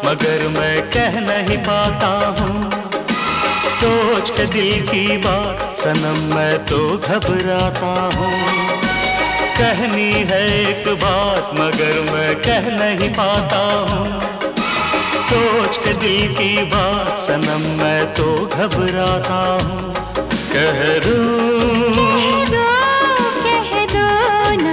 मगर मैं कह नहीं पाता हूँ। सोच के दिल की बात सनम मैं तो घबराता हूँ। कहनी है एक बात मगर मैं कह नहीं पाता हूँ। सोच के दिल की बात सनम मैं तो घबराता हूँ। कह दूँ कह दो ना,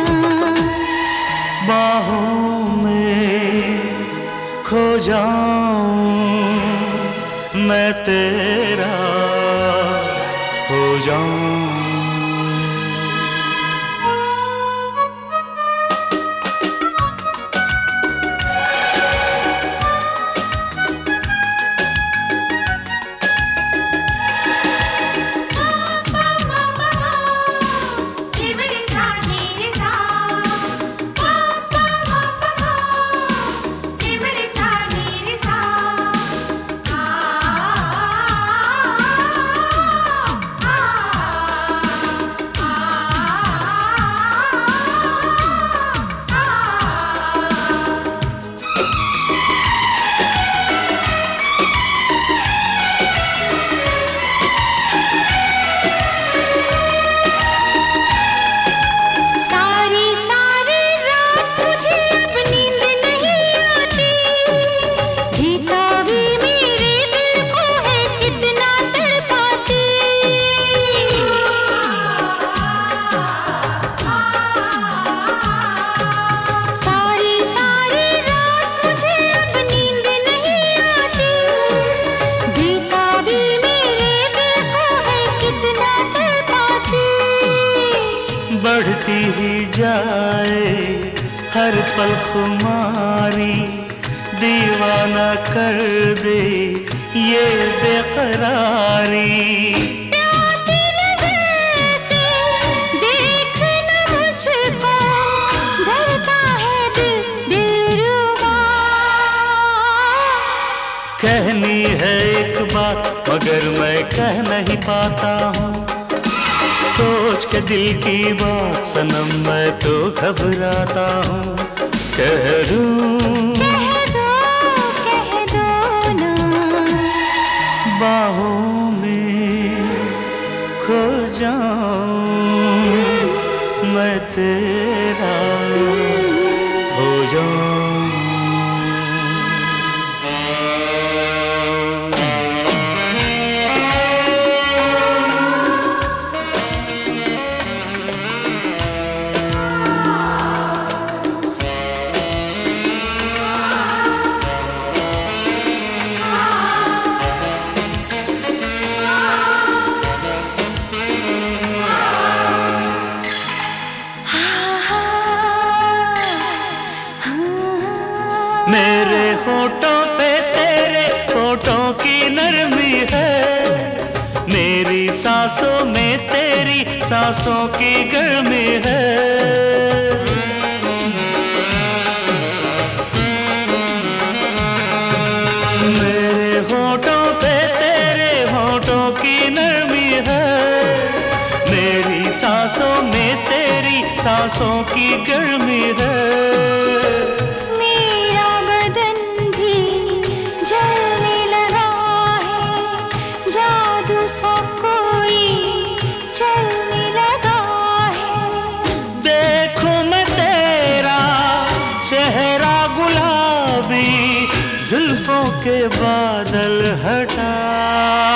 बाहों में खो जाऊं मैं तेरा हो जाऊं। बढ़ती ही जाए हर पल खुमारी, दीवाना कर दे ये बेकरारी। प्यासी नज़र से देखना मुझको, डरता है दिल दिलरुबा। कहनी है एक बात मगर मैं कह नहीं पाता हूँ। सोच के दिल की बात सनम मैं तो घबराता हूँ। कह दूँ कह दो ना, बाहों में खो जाऊं मैं तेरा हो जाऊं। मेरे होठों पे तेरे होठों की नरमी है, मेरी सांसों में तेरी सांसों की गर्मी है। मेरे होठों पे तेरे होठों की नरमी है, मेरी सांसों में तेरी सांसों की गर्मी है। सा कोई चलने लगा है। देखो मैं तेरा चेहरा गुलाबी, जुल्फों के बादल हटा